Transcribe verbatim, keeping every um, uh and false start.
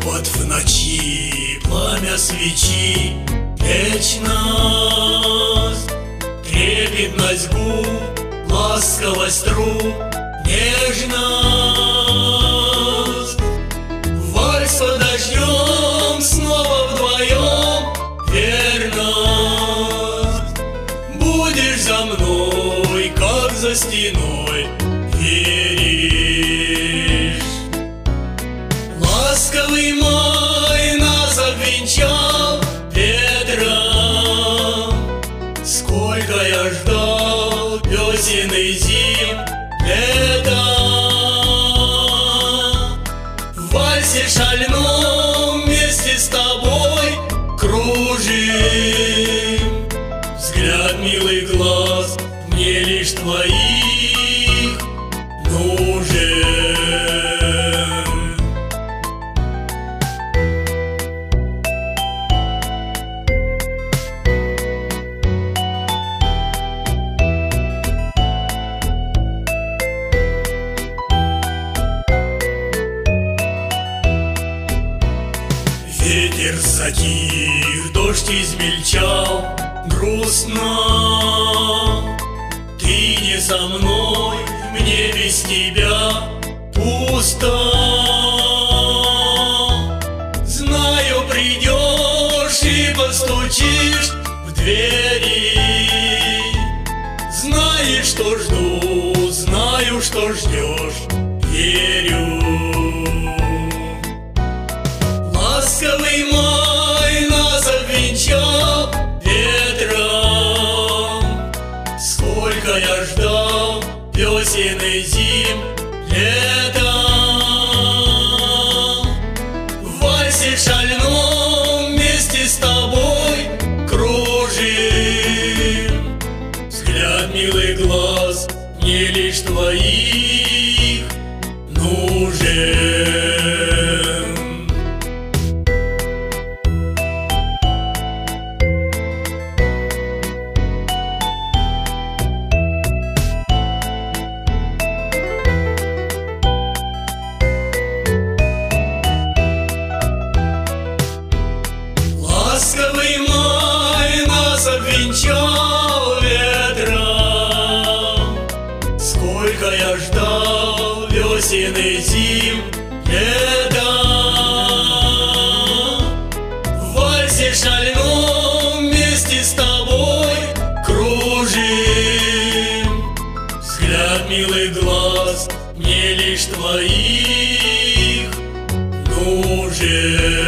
Вот в ночи пламя свечи, вечность, трепетность губ, ласковость рук, нежность. Вальс под дождем, снова вдвоем, верность. Будешь за мной, как за стеной, веришь. Ласковый май нас обвенчал ветром. Сколько я ждал весен и зим, лета. В вальсе шальном вместе с тобой кружим. Взгляд милый глаз мне лишь твоих нужен. Ветер затих, дождь измельчал, грустно. Ты не со мной, мне без тебя пусто. Знаю, придешь и постучишь в двери. Знаешь, что жду, знаю, что ждешь, верю. Ласковый май нас обвенчал ветром. Сколько я ждал весен и зим, лета. В вальсе шальном вместе с тобой кружим. Взгляд милый глаз мне лишь твоих нужен. Ласковый май нас обвенчал ветром. Сколько я ждал весен и зим, лета. В вальсе шальном вместе с тобой кружим. Взгляд милый глаз мне лишь твоих нужен.